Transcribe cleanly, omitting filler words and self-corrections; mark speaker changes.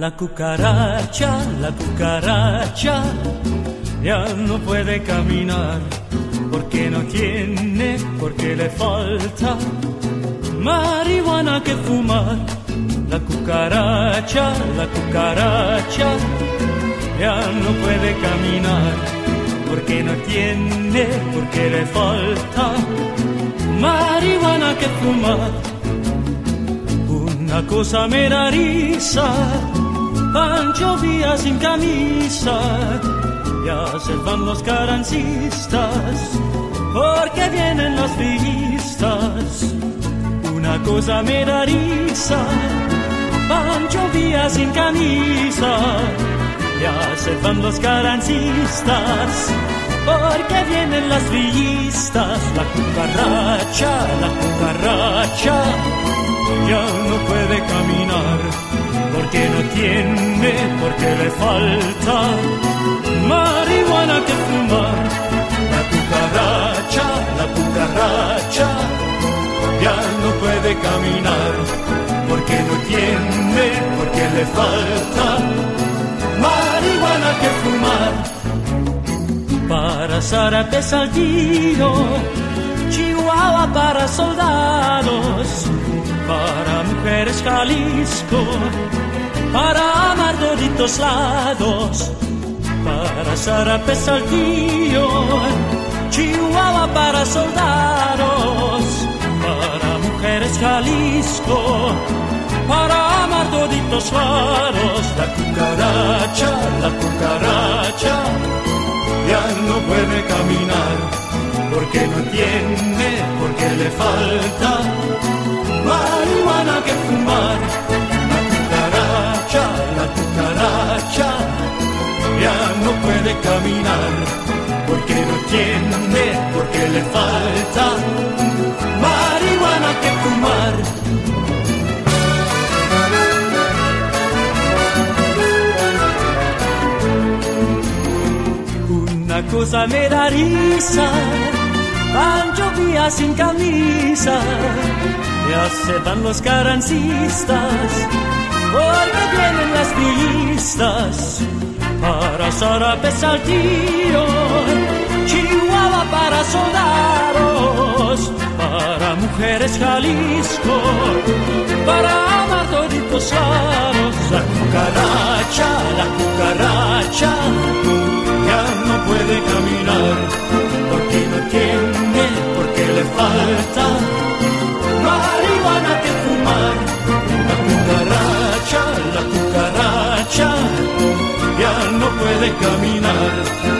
Speaker 1: La cucaracha ya no puede caminar porque no tiene, porque le falta marihuana que fumar. La cucaracha ya no puede caminar porque no tiene, porque le falta marihuana que fumar. Una cosa me da risa, Pancho Villa sin camisa, ya se van los carancistas, porque vienen las fiestas. Una cosa me da risa, Pancho Villa sin camisa, ya se van los carancistas, porque vienen las fiestas. La cucaracha ya no puede caminar porque no tiene, porque le falta marihuana que fumar. La cucaracha ya no puede caminar porque no tiene, porque le falta marihuana que fumar. Para Zárate Saltillo, Chihuahua para soldados, para mujeres Jalisco, para amar toditos lados. Para Zárate Saltillo, Chihuahua para soldados, para mujeres Jalisco, para amar toditos lados. La cucaracha ya no puede caminar porque no tiene, porque le falta marihuana que fumar. La cucaracha ya no puede caminar porque no tiene, porque le falta marihuana que fumar. Una cosa me da risa, Pancho Villa sin camisa, ya se van los carancistas, porque vienen las fiestas. Para Zárate Saltillo, Chihuahua para soldados, para mujeres Jalisco, para amar toditos lados. La cucaracha ya no puede caminar porque no tiene, porque le falta marihuana que fumar. La cucaracha ya no puede caminar